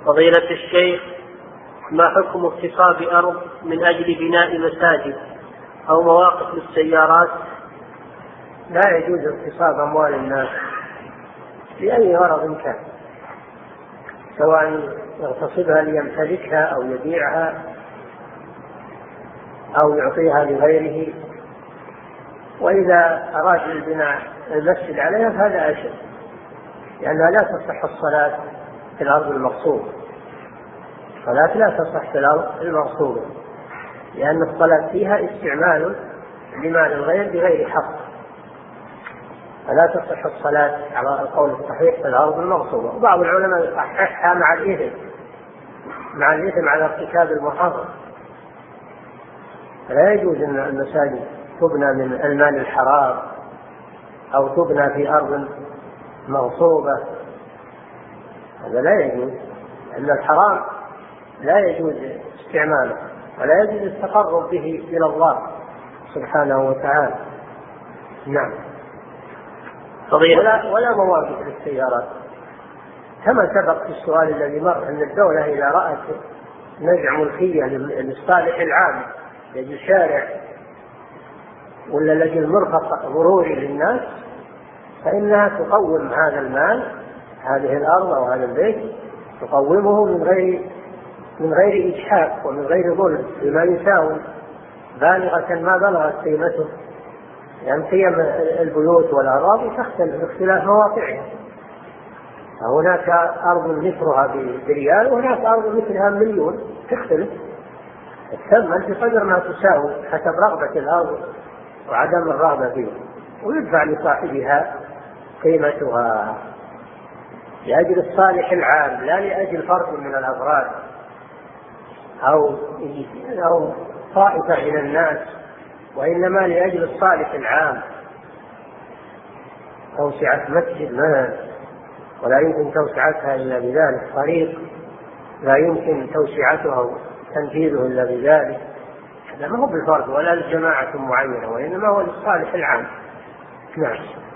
فضيلة الشيخ، ما حكم اغتصاب أرض من أجل بناء مساجد أو مواقف للسيارات؟ لا يجوز اغتصاب أموال الناس لأي غرض كان، سواء يغتصبها ليمتلكها أو يبيعها أو يعطيها لغيره. وإذا أراد البناء المسجد عليها فهذا أشد، لأنها لا تصح الصلاة في الأرض المغصوبة. الصلاة لا تصح في الأرض المغصوبة، لأن الصلاة فيها استعمال لمال الغير بغير حق، فلا تصح الصلاة على القول الصحيح في الأرض المغصوبة. وبعض العلماء يصححها مع الإثم على ارتكاب المحرم. لا يجوز أن المساجد تبنى من المال الحرام أو تبنى في أرض مغصوبة، هذا لا يجوز، لأن الحرام لا يجوز استعماله ولا يجوز التقرب به إلى الله سبحانه وتعالى. نعم. ولا مواقف للسيارات، كما سبق في السؤال الذي مر أن الدولة إذا رأت نزع ملكية للصالح العام لأجل شارع ولا لأجل مرفق ضروري للناس، فإنها تقوم هذا المال، هذه الأرض أو هذا البيت، تقومه من غير إجحاف ومن غير ظلم بما يساوي بالغة ما بلغت قيمته، لأن قيم البيوت والأراضي تختلف باختلاف مواقعها. هناك أرض مثلها بريال وهناك أرض مثلها مليون، تختلف، تثمن بقدر ما تساوي حسب رغبة الأرض وعدم الرغبة فيه، ويدفع لصاحبها قيمتها لأجل الصالح العام، لا لأجل فرد من الأفراد أو طائفة من الناس، وإنما لأجل الصالح العام. توسعة مسجد ولا يمكن توسعتها إلا بذلك، طريق لا يمكن توسعتها وتنفيذه إلا بذلك، هذا ما هو بالفرد ولا لجماعة معينة، وإنما هو للصالح العام. نعم.